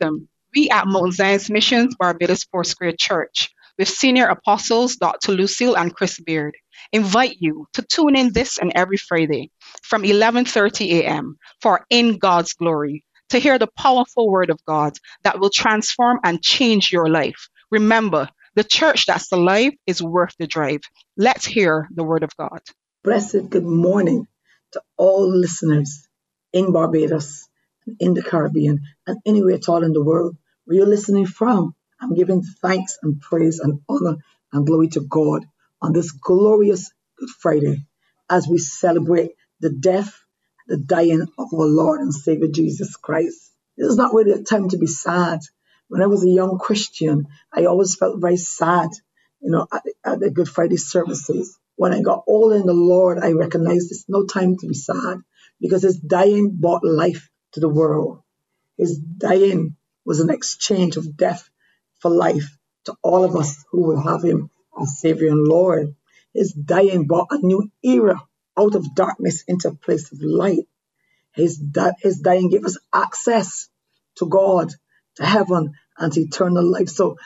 Welcome. We at Mount Zion's Missions Barbados Foursquare Church, with senior apostles Dr. Lucille and Chris Beard, invite you to tune in this and every Friday from 11:30 a.m. for In God's Glory to hear the powerful word of God that will transform and change your life. Remember, the church that's alive is worth the drive. Let's hear the word of God. Blessed good morning to all listeners in Barbados, in the Caribbean, and anywhere at all in the world where you're listening from. I'm giving thanks and praise and honor and glory to God on this glorious Good Friday as we celebrate the death, the dying of our Lord and Savior Jesus Christ. This is not really a time to be sad. When I was a young Christian, I always felt very sad, at the Good Friday services. When I got older in the Lord, I recognized it's no time to be sad because his dying brought life to the world. His dying was an exchange of death for life to all of us who will have him as Savior and Lord. His dying brought a new era out of darkness into a place of light. His dying gave us access to God, to heaven, and to eternal life. So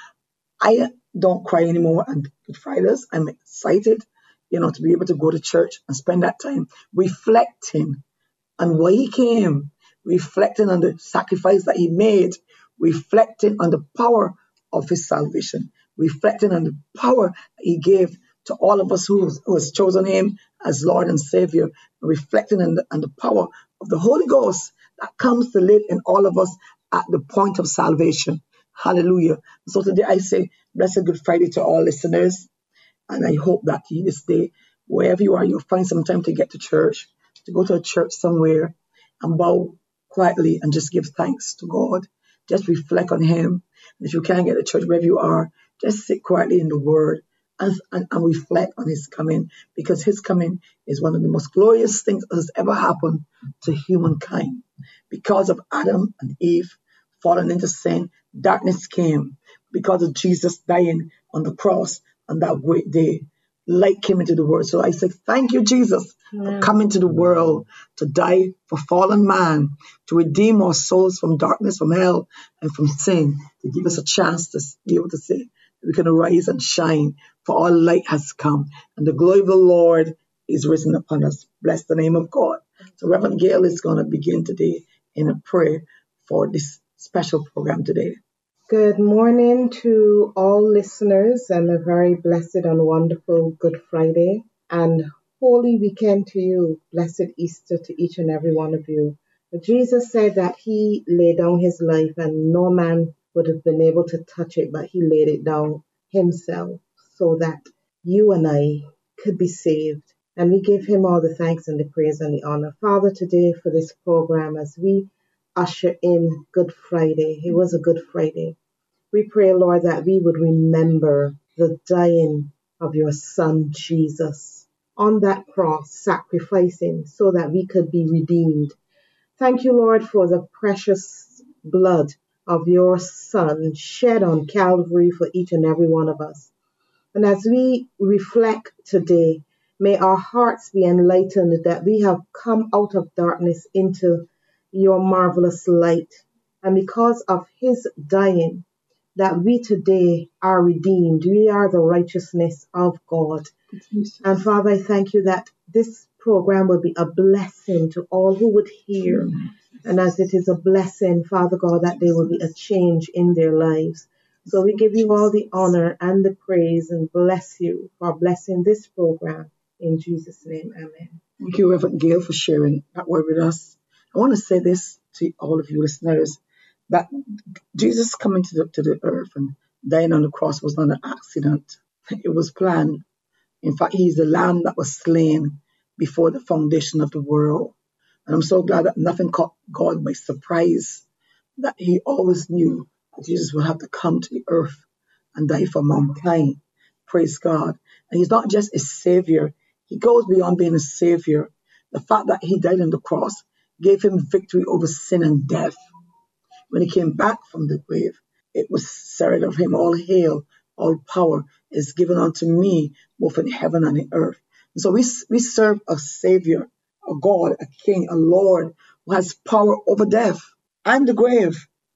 I don't cry anymore on Good Fridays. I'm excited, to be able to go to church and spend that time reflecting on why he came, reflecting on the sacrifice that he made, reflecting on the power of his salvation, reflecting on the power that he gave to all of us who has chosen him as Lord and Savior, reflecting on the power of the Holy Ghost that comes to live in all of us at the point of salvation. Hallelujah. So today I say, Blessed Good Friday to all listeners. And I hope that this day, wherever you are, you'll find some time to get to church, to go to a church somewhere and bow quietly and just give thanks to God. Just reflect on him. And if you can't get to church wherever you are, just sit quietly in the word and reflect on his coming, because his coming is one of the most glorious things that has ever happened to humankind. Because of Adam and Eve falling into sin, darkness came. Because of Jesus dying on the cross on that great day, light came into the world. So I say, thank you, Jesus, for coming to the world to die for fallen man, to redeem our souls from darkness, from hell, and from sin, to give us a chance to be able to say we can arise and shine, for our light has come, and the glory of the Lord is risen upon us. Bless the name of God. So Reverend Gail is going to begin today in a prayer for this special program today. Good morning to all listeners, and a very blessed and wonderful Good Friday and Holy Weekend to you. Blessed Easter to each and every one of you. Jesus said that he laid down his life and no man would have been able to touch it, but he laid it down himself so that you and I could be saved. And we give him all the thanks and the praise and the honor. Father, today for this program, as we usher in Good Friday, it was a Good Friday. We pray, Lord, that we would remember the dying of your Son, Jesus, on that cross, sacrificing so that we could be redeemed. Thank you, Lord, for the precious blood of your Son shed on Calvary for each and every one of us. And as we reflect today, may our hearts be enlightened that we have come out of darkness into your marvelous light. And because of his dying, that we today are redeemed. We are the righteousness of God. And Father, I thank you that this program will be a blessing to all who would hear. And as it is a blessing, Father God, that there will be a change in their lives. So we give you all the honor and the praise and bless you for blessing this program. In Jesus' name, amen. Thank you, Reverend Gail, for sharing that word with us. I want to say this to all of you listeners, that Jesus coming to the earth and dying on the cross was not an accident. It was planned. In fact, he is the lamb that was slain before the foundation of the world. And I'm so glad that nothing caught God by surprise, that he always knew that Jesus would have to come to the earth and die for mankind. Praise God. And he's not just a savior. He goes beyond being a savior. The fact that he died on the cross gave him victory over sin and death. When he came back from the grave, it was said of him, all hail, all power is given unto me, both in heaven and in earth. And so we serve a Savior, a God, a King, a Lord, who has power over death and the grave.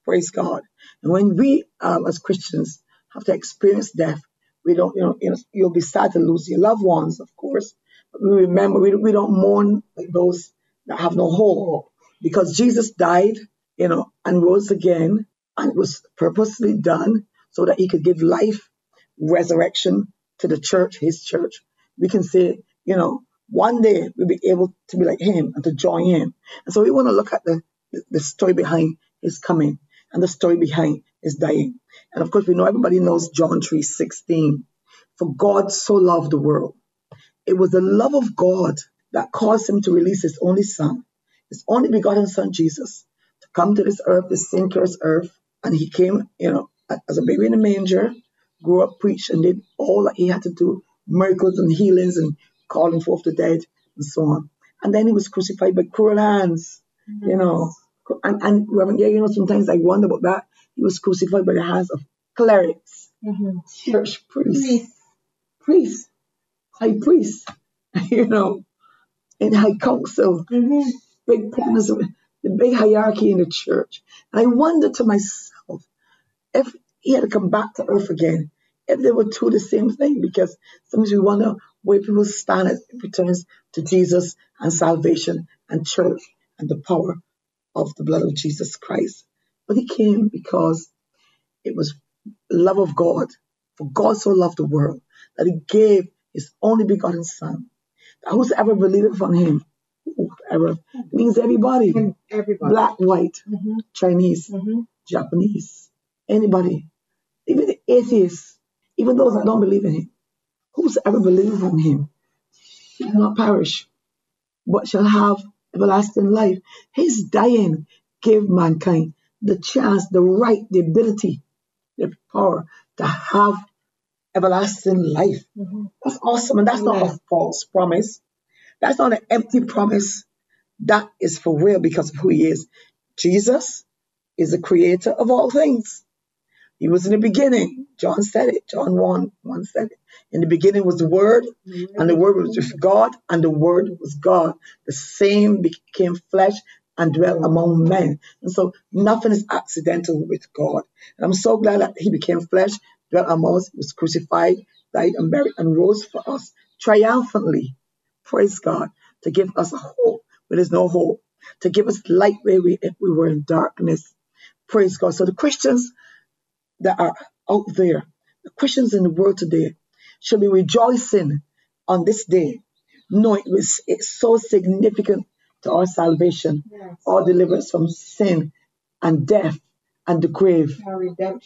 Praise God. And when we, as Christians, have to experience death, we don't, you'll be sad to lose your loved ones, of course. But we remember, we don't mourn like those that have no hope, because Jesus died, and rose again, and it was purposely done so that he could give life, resurrection to the church, his church. We can say, one day we'll be able to be like him and to join him. And so we want to look at the story behind his coming and the story behind his dying. And of course, we know, everybody knows John 3:16. For God so loved the world. It was the love of God that caused him to release his only son, his only begotten son, Jesus, to come to this earth, this sin-cursed earth. And he came, as a baby in a manger, grew up, preached, and did all that he had to do, miracles and healings and calling forth the dead and so on. And then he was crucified by cruel hands, And Reverend, sometimes I wonder about that. He was crucified by the hands of clerics, church priests, high priests, in high council, big planners, the big hierarchy in the church. And I wonder to myself, if he had to come back to earth again, if they would do the same thing, because sometimes we wonder where people stand as it returns to Jesus and salvation and church and the power of the blood of Jesus Christ. But he came because it was love of God. For God so loved the world that he gave his only begotten son, that whosoever believeth on him, whoever means everybody, black, white, Chinese, Japanese, anybody, even the atheists, even those that don't believe in him, whosoever believeth on him shall not perish, but shall have everlasting life. His dying gave mankind the chance, the right, the ability, the power to have everlasting life. That's awesome. And that's not a false promise. That's not an empty promise. That is for real because of who he is. Jesus is the creator of all things. He was in the beginning. John said it. John 1 said it. In the beginning was the Word, and the Word was with God, and the Word was God. The same became flesh and dwelt among men. And so nothing is accidental with God. And I'm so glad that he became flesh, dwelt among us, was crucified, died and buried, and rose for us triumphantly. Praise God. To give us a hope where there's no hope. To give us light where we were in darkness. Praise God. So the Christians that are out there, the Christians in the world today, should be rejoicing on this day. No, it's so significant to our salvation, our deliverance from sin and death and the grave. Our redemption.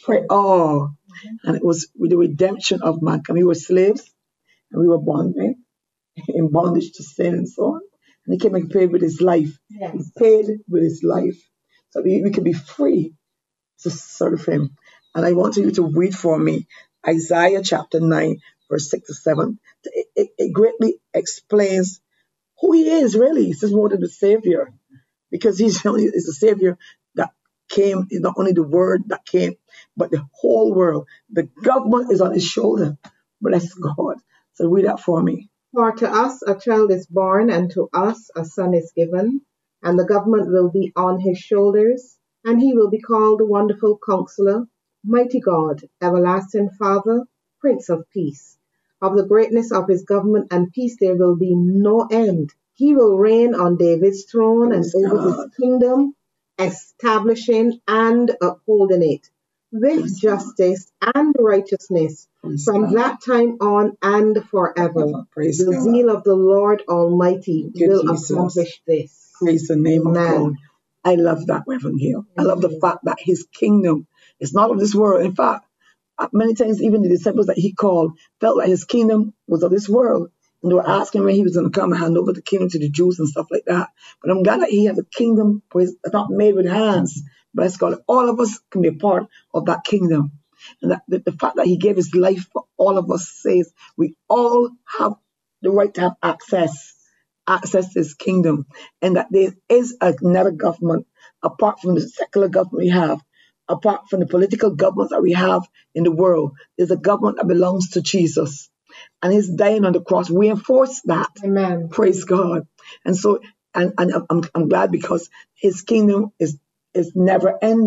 And it was with the redemption of mankind. We were slaves and we were bondmen, in bondage to sin and so on. And he came and paid with his life. He paid with his life so we could be free to serve him. And I want you to read for me Isaiah chapter 9, verse 6 to 7. It greatly explains who he is, really. He's just more than the Savior, because he's the Savior that came, not only the Word that came, but the whole world. The government is on his shoulder. Bless God. So read that for me. For to us a child is born, and to us a son is given, and the government will be on his shoulders, and he will be called the Wonderful Counselor, Mighty God, Everlasting Father, Prince of Peace. Of the greatness of his government and peace there will be no end. He will reign on David's throne and over his kingdom, establishing and upholding it with justice and righteousness from that time on and forever. The zeal of the Lord Almighty will accomplish this. Praise the name of God. I love that, Reverend Hill. I love the fact that his kingdom is not of this world. In fact, many times even the disciples that he called felt like his kingdom was of this world. And they were asking when he was going to come and hand over the kingdom to the Jews and stuff like that. But I'm glad that he has a kingdom that's not made with hands. Bless God. All of us can be a part of that kingdom. And that the fact that he gave his life for all of us says we all have the right to have access to his kingdom. And that there is another government apart from the secular government we have, apart from the political governments that we have in the world. There's a government that belongs to Jesus. And his dying on the cross reinforced that. Amen. Praise God. And so, and I'm glad because his kingdom is never ending.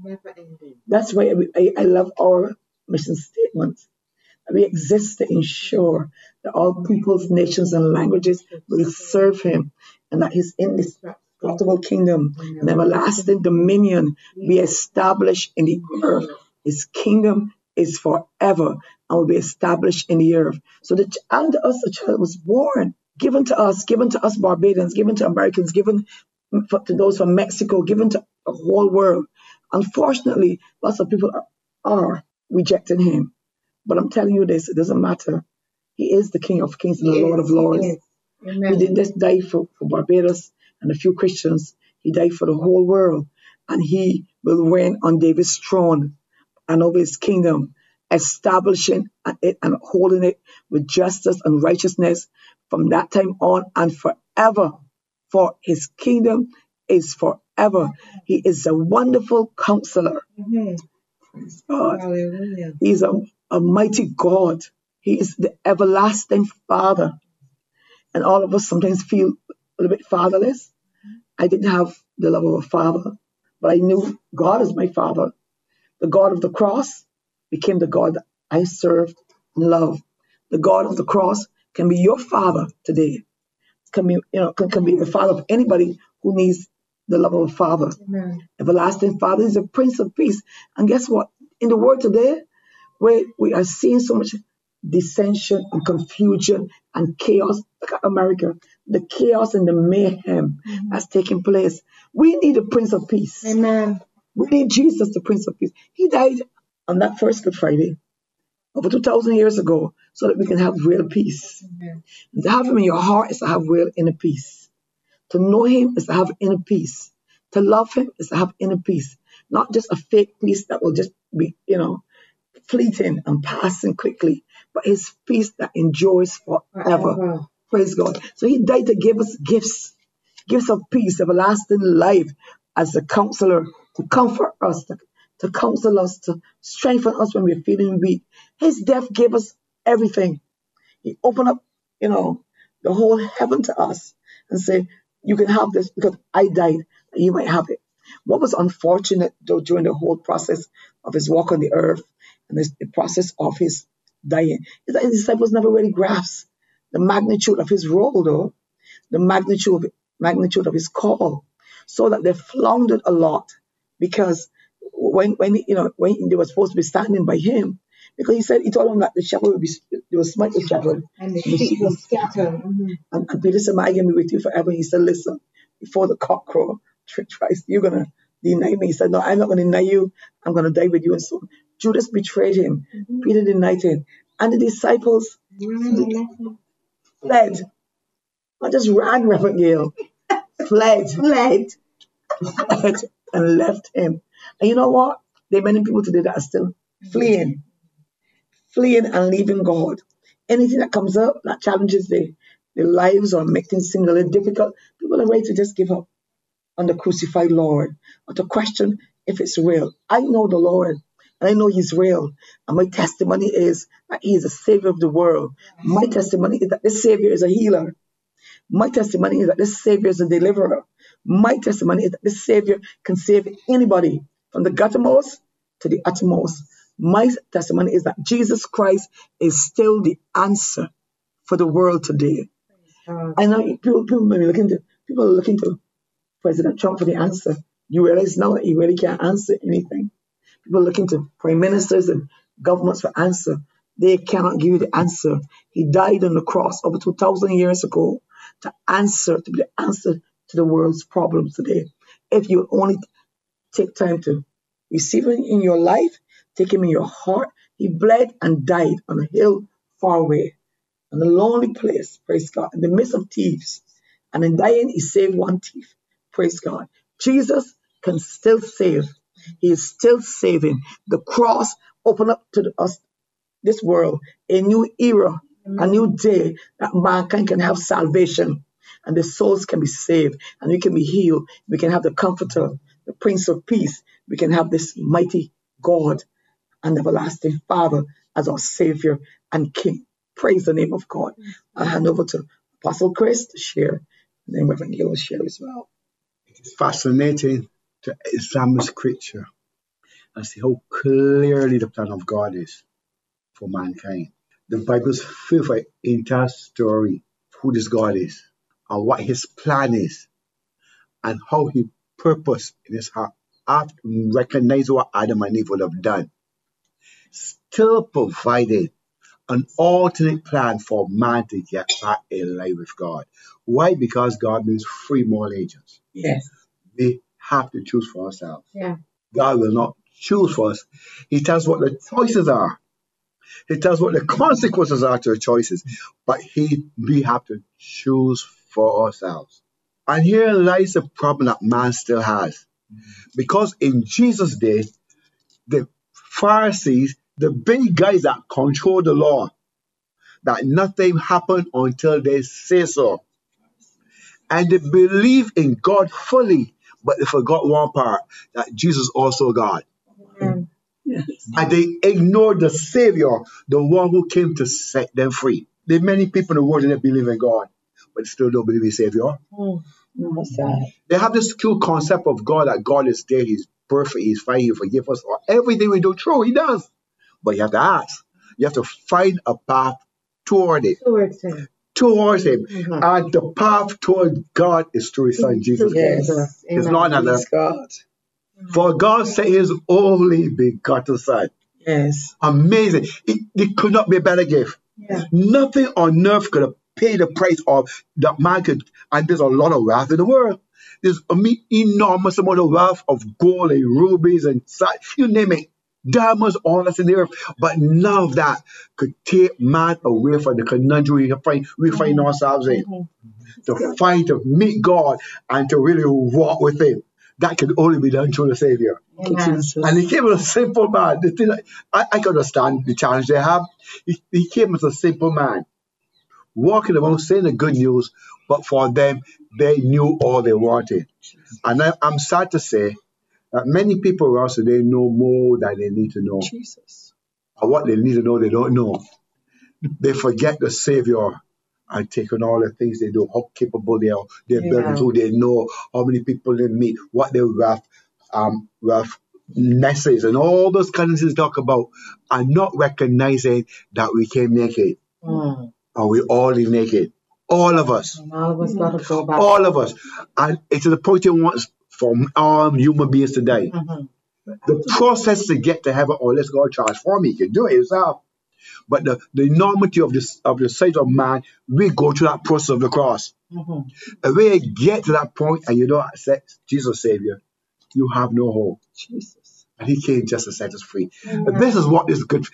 Never ending. That's why I love our mission statement. We exist to ensure that all peoples, nations, and languages will serve him, and that his indestructible kingdom and everlasting dominion be established in the earth. His kingdom is forever and will be established in the earth. So unto us a child was born, given to us Barbadians, given to Americans, given to those from Mexico, given to the whole world. Unfortunately, lots of people are rejecting him. But I'm telling you this, it doesn't matter. He is the King of Kings and the Lord of Lords. He didn't just die for Barbados and a few Christians. He died for the whole world. And he will reign on David's throne and over his kingdom, establishing it and holding it with justice and righteousness from that time on and forever. For his kingdom is forever. He is a wonderful counselor. Praise God. Hallelujah. He's a mighty God. He is the everlasting Father. And all of us sometimes feel a little bit fatherless. I didn't have the love of a father, but I knew God is my Father. The God of the cross became the God that I served and love. The God of the cross can be your Father today. Can be the Father of anybody who needs the love of a Father. Amen. Everlasting Father is a Prince of Peace. And guess what? In the world today, where we are seeing so much dissension and confusion and chaos, look at America, the chaos and the mayhem that's taking place. We need a Prince of Peace. Amen. We need Jesus, the Prince of Peace. He died on that first Good Friday over 2,000 years ago so that we can have real peace. Amen. And to have him in your heart is to have real inner peace. To know him is to have inner peace. To love him is to have inner peace. Not just a fake peace that will just be, fleeting and passing quickly, but his peace that endures forever. Praise God. So he died to give us gifts of peace, everlasting life as a counselor, to comfort us, to counsel us, to strengthen us when we're feeling weak. His death gave us everything. He opened up, the whole heaven to us and said, you can have this because I died, and you might have it. What was unfortunate, though, during the whole process of his walk on the earth and the process of his dying, is that his disciples never really grasped the magnitude of his role, though, the magnitude of his call, so that they floundered a lot. Because when they were supposed to be standing by him, because he told them that the shepherd they will smite the shepherd And the sheep will scatter. and Peter said, "I can be with you forever." He said, "Listen, before the cock crow twice, you're gonna deny me." He said, "No, I'm not gonna deny you. I'm gonna die with you." And so Judas betrayed him. Peter denied him, and the disciples fled. Not just ran, Reverend Gail, fled, and left him. And you know what? There are many people today that are still fleeing and leaving God. Anything that comes up that challenges their lives or makes things seem a little difficult, people are ready to just give up on the crucified Lord or to question if it's real. I know the Lord, and I know he's real. And my testimony is that he is a savior of the world. My testimony is that this savior is a healer. My testimony is that this savior is a deliverer. My testimony is that this savior can save anybody from the guttermost to the uttermost. My testimony is that Jesus Christ is still the answer for the world today. I know people are looking to President Trump for the answer. You realize now that he really can't answer anything. People are looking to prime ministers and governments for answer. They cannot give you the answer. He died on the cross over 2,000 years ago to be the answer to the world's problems today. If you only take time to receive him in your life, take him in your heart. He bled and died on a hill far away, in a lonely place, praise God, in the midst of thieves. And in dying, he saved one thief, praise God. Jesus can still save. He is still saving. The cross opened up to us, this world, a new era, a new day that mankind can have salvation and the souls can be saved and we can be healed. We can have the Comforter, the Prince of Peace. We can have this mighty God and everlasting Father as our Savior and King. Praise the name of God. I'll hand over to Apostle Chris to share, and then Reverend Gail will share as well. It is fascinating to examine Scripture and see how clearly the plan of God is for mankind. The Bible's filled with entire story of who this God is and what his plan is and how he purposed in his heart after recognizing what Adam and Eve would have done, still provided an alternate plan for man to get back in line with God. Why? Because God means free moral agents. Yes. We have to choose for ourselves. Yeah. God will not choose for us. He tells what the choices are. He tells what the consequences are to our choices. But we have to choose for ourselves. And here lies the problem that man still has. Because in Jesus' day, the Pharisees, the big guys that control the law, that nothing happened until they say so. And they believe in God fully, but they forgot one part, that Jesus also God. Amen. Yes. And they ignored the Savior, the one who came to set them free. There are many people in the world that believe in God, but still don't believe in Savior. Mm. No, sad. They have this true concept of God, that God is there, he's perfect, he's fine, he forgives us for everything we do. True, he does. But you have to ask. You have to find a path toward it. Towards him. Towards him. Mhm. And the path toward God is through his son Jesus. Yes. Jesus. It's Amen. not another. Praise God. For God sent his only begotten son. Yes. Amazing. It could not be a better gift. Yeah. Nothing on earth could have paid the price of that man could. And there's a lot of wealth in the world. There's enormous amount of wealth of gold and rubies and you name it. Diamonds, all that's in the earth. But none of that could take man away from the conundrum we find ourselves in. To meet God and to really walk with him. That can only be done through the Savior. Thank you, Amen. Jesus. And he came as a simple man. The thing, I can understand the challenge they have. He came as a simple man, walking around saying the good news, but for them, they knew all they wanted. And I'm sad to say that many people around today know more than they need to know. Jesus. And what they need to know, they don't know. They forget the Savior and take on all the things they do, how capable they are, their Yeah. abilities, who they know, how many people they meet, what their roughness is, and all those kinds of things talk about, and not recognizing that we came naked, Mm. and we all live naked. All of us. And all of us got to go back. All of us. And it's to the point it wants from all human beings today. Mhm. The process to get to heaven, or let's God transform me, you can do it yourself. But the enormity of the size of man, we go through that process of the cross. Mhm. And when you get to that point and you don't accept Jesus Savior, you have no hope. Jesus. And he came just to set us free. Amen. And this is what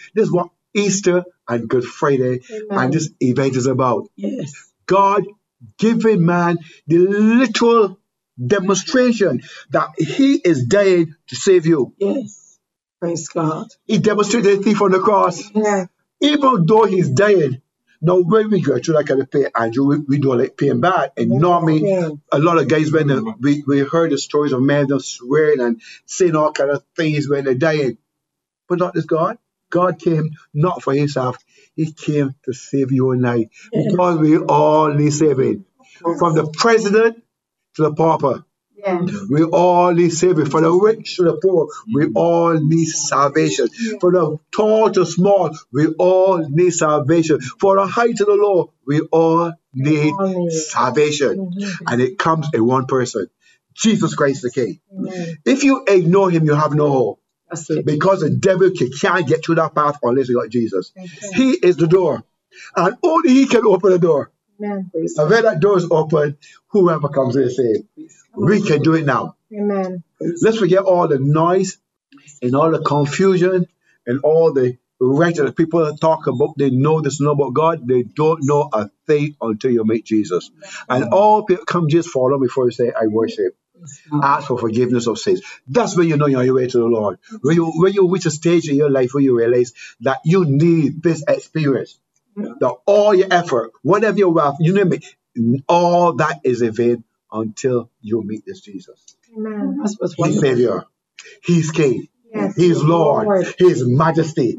Easter and Good Friday Amen. and this event is about. Yes. God giving man the literal demonstration that he is dying to save you. Yes. Praise God. He demonstrated the thief on the cross. Yeah. Even though he's dying, now when we go through that kind of pain, Andrew, we don't like pain bad. And normally, Yeah. a lot of guys, when we heard the stories of men just swearing and saying all kind of things when they're dying. But not this God. God came not for himself. He came to save you and I. Because we all need saving. From the president to the pauper. Yeah. We all need saving. From the rich to the poor, we all need salvation. From the tall to small, we all need salvation. For the high to the low, we all need salvation. And it comes in one person, Jesus Christ the King. Amen. If you ignore him, you have no hope. That's it. Because the devil can't get through that path unless you got Jesus. Okay. He is the door. And only he can open the door. Amen. Praise And when that door is open, whoever comes in is saved. We can do it now. Amen. Let's forget all the noise and all the confusion and all the rhetoric that people talk about. They know this, know about God. They don't know a thing until you meet Jesus. And all people come just follow before you say, I worship. Ask for forgiveness of sins. That's when you know you're on your way to the Lord. When you reach a stage in your life where you realize that you need this experience. That all your effort, whatever your wealth, you name it, all that is in vain until you meet this Jesus. Amen. That's what's He's wonderful. Savior. He's King. Yes. He's Lord. He's Majesty.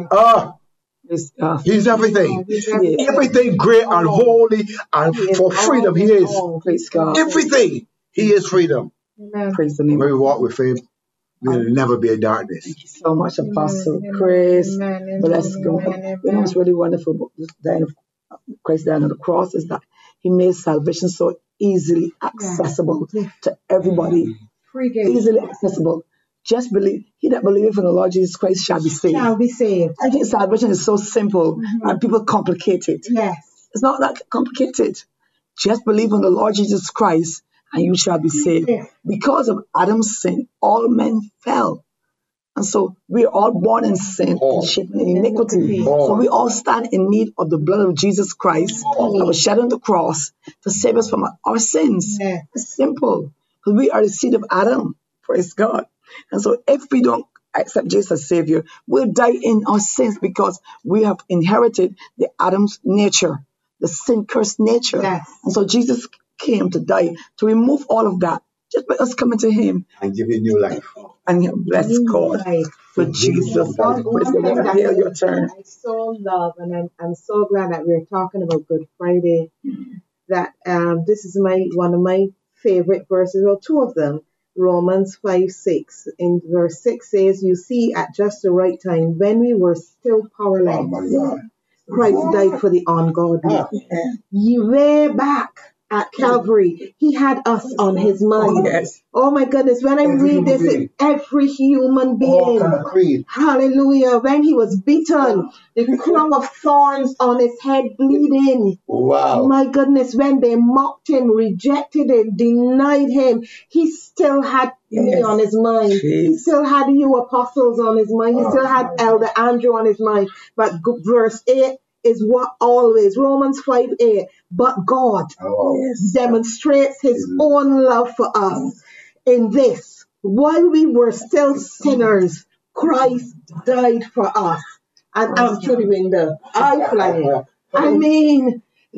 Praise God. He's everything. He's everything. Everything great and holy and for freedom he is. Praise God. Everything. He is freedom. Amen. Praise the name When of we walk with him, will never be a darkness. Thank you so much, Apostle. Amen, Praise. amen, Bless God. amen, You know what's really wonderful about this dying of Christ dying on the cross is that He made salvation so easily accessible to everybody. Free gift. Easily accessible. Just believe. He that believeth in the Lord Jesus Christ shall be saved. Shall be saved. I think salvation is so simple and people complicate it. Yes. It's not that complicated. Just believe in the Lord Jesus Christ and you shall be saved. Yeah. Because of Adam's sin, all men fell. And so we are all born in sin and shaped in iniquity. So we all stand in need of the blood of Jesus Christ that was shed on the cross to save us from our sins. Yeah. It's simple. Because we are the seed of Adam. Praise God. And so if we don't accept Jesus as Savior, we'll die in our sins because we have inherited the Adam's nature, the sin-cursed nature. Yes. And so Jesus came to die to remove all of that just by us coming to Him. And give you new life. And bless God Right. for Jesus. One Praise thing God. that Hear your turn. I so love, and I'm so glad that we're talking about Good Friday, that this is one of my favorite verses, well, two of them. Romans 5:6. In verse 6 says, you see, at just the right time, when we were still powerless, Oh my God. Christ died for the ungodly. Way back at Calvary, He had us on His mind. Yes. Oh my goodness, when I Every read this, human being. every human All being. kind of creed. Hallelujah. When He was beaten, the crown of thorns on His head bleeding. Wow. My goodness, when they mocked Him, rejected Him, denied Him, He still had me on His mind. He Jeez. still had you apostles on His mind. He still had Elder Andrew on His mind. But verse 8 is what always, Romans 5:8, but God Yes. demonstrates His own love for us in this: while we were still sinners, Christ died for us. And I'm through the window. I fly. I mean,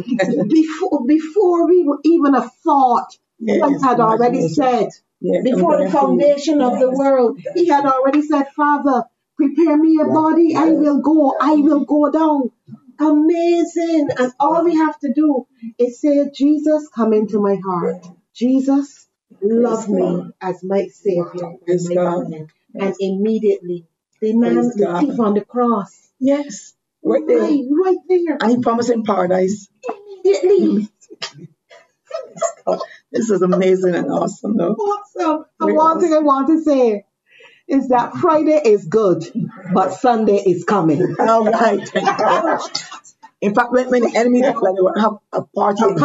before we were even a thought, Christ had already said, before the foundation of the world, He had already said, Father, prepare me a body. I will go down. Amazing. And all we have to do is say, Jesus, come into my heart. Jesus, love me as my Savior and my God. And immediately, the man, the thief on the cross, Yes. Right there. right there, And He promised Him paradise. immediately. God, this is amazing and awesome, though. Awesome. And one thing I want to say is that Friday is good, but Sunday is coming. All right. In fact, when the enemy like they would have a party in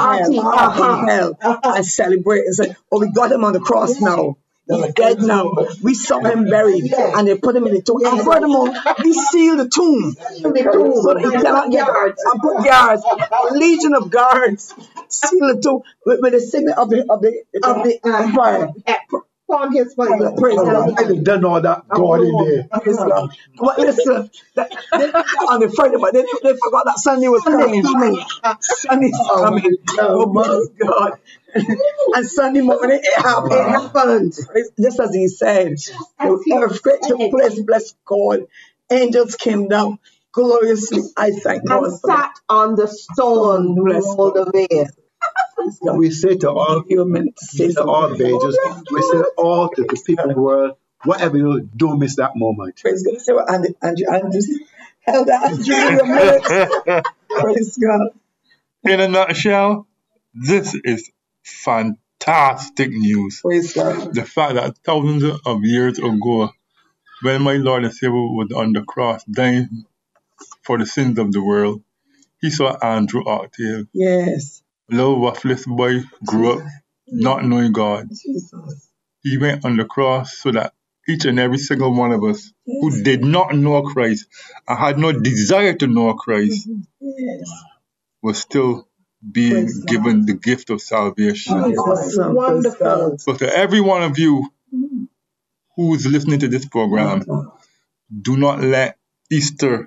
hell and celebrate and say, oh, we got Him on the cross now. He's dead now. We saw Him buried and they put Him in the tomb. And furthermore, we seal the tomb. So that He cannot get out. And put guards, a legion of guards, seal the tomb with the signet of the empire. On His fire. Praise God. I've done all that. God in there. Praise God. But listen, on the Friday, but they forgot that Sunday was coming. Sunday's coming. Oh my God. And Sunday morning it happened. Just as He said. The earthquake took place, bless God. Angels came down gloriously. I thank God. And sat on the stone, rolled away. We say to all bangers, we say all to the people in the world, whatever you do, don't miss that moment. Praise God. Say what Andrew held Andrew in a minute. Praise God. In a nutshell, this is fantastic news. Praise God. The fact that thousands of years ago, when my Lord and Savior was on the cross dying for the sins of the world, He saw Andrew Octave, Yes. little worthless boy, grew up not knowing God. Jesus. He went on the cross so that each and every single one of us who did not know Christ and had no desire to know Christ Yes. was still being given the gift of salvation. Awesome. Wonderful. So to every one of you who's listening to this program, do not let Easter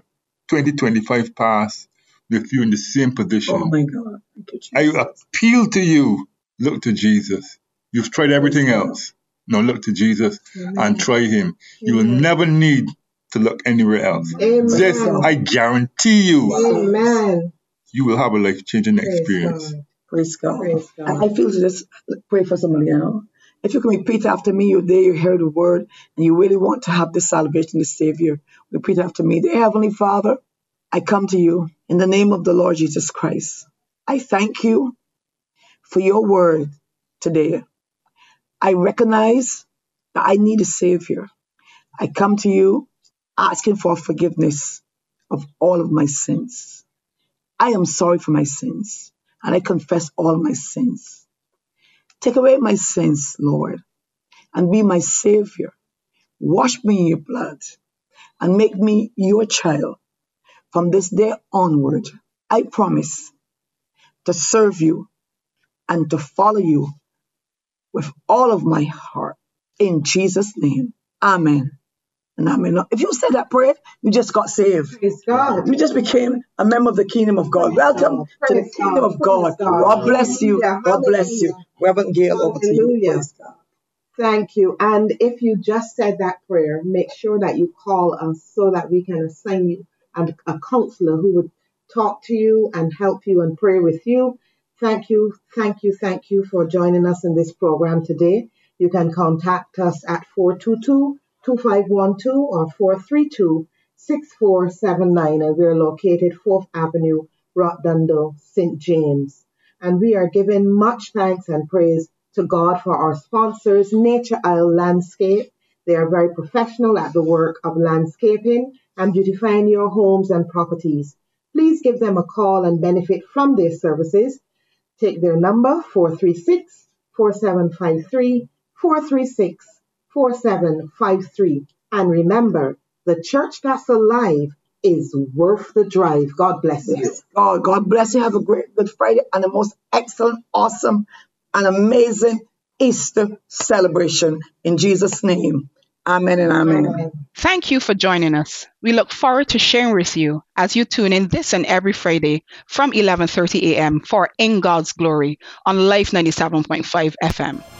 2025 pass with you in the same position. Oh my God. Thank you, Jesus. I appeal to you, look to Jesus. You've tried everything else. Now look to Jesus and try Him. You will never need to look anywhere else. Amen. This, I guarantee you, Amen. you will have a life-changing experience. Praise God. Praise God. I feel to just pray for somebody, If you can repeat after me, you there, you heard the word, and you really want to have this salvation, the Savior. Repeat after me. Dear Heavenly Father, I come to you in the name of the Lord Jesus Christ. I thank you for your word today. I recognize that I need a Savior. I come to you asking for forgiveness of all of my sins. I am sorry for my sins, and I confess all my sins. Take away my sins, Lord, and be my Savior. Wash me in your blood and make me your child. From this day onward, I promise to serve you and to follow you with all of my heart. In Jesus' name, amen. And amen. If you said that prayer, you just got saved. Praise God. You just became a member of the kingdom of God. Welcome to the Praise kingdom God. of God. Praise God. God bless you. Hallelujah. God bless you. Hallelujah. Reverend Gail, over to you. Hallelujah. Praise God. Thank you. And if you just said that prayer, make sure that you call us so that we can assign you a counselor who would talk to you and help you and pray with you. Thank you, thank you, thank you for joining us in this program today. You can contact us at 422-2512 or 432-6479, and we're located 4th Avenue, Rockdundle, St. James. And we are giving much thanks and praise to God for our sponsors, Nature Isle Landscape. They are very professional at the work of landscaping and beautifying your homes and properties. Please give them a call and benefit from their services. Take their number, 436-4753, 436-4753. And remember, the church that's alive is worth the drive. God bless you. Yes. God bless you. Have a great Good Friday and a most excellent, awesome, and amazing Easter celebration. In Jesus' name. Amen and amen. Amen. Thank you for joining us. We look forward to sharing with you as you tune in this and every Friday from 11:30 a.m. for In God's Glory on Life 97.5 FM.